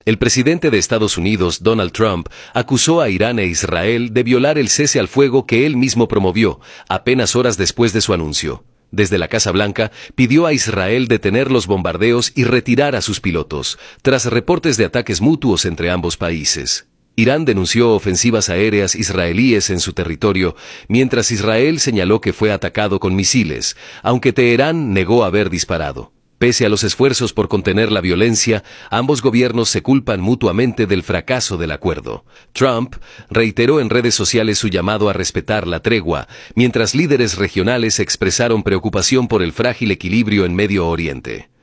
El presidente de Estados Unidos, Donald Trump, acusó a Irán e Israel de violar el cese al fuego que él mismo promovió, apenas horas después de su anuncio. Desde la Casa Blanca, pidió a Israel detener los bombardeos y retirar a sus pilotos, tras reportes de ataques mutuos entre ambos países. Irán denunció ofensivas aéreas israelíes en su territorio, mientras Israel señaló que fue atacado con misiles, aunque Teherán negó haber disparado. Pese a los esfuerzos por contener la violencia, ambos gobiernos se culpan mutuamente del fracaso del acuerdo. Trump reiteró en redes sociales su llamado a respetar la tregua, mientras líderes regionales expresaron preocupación por el frágil equilibrio en Medio Oriente.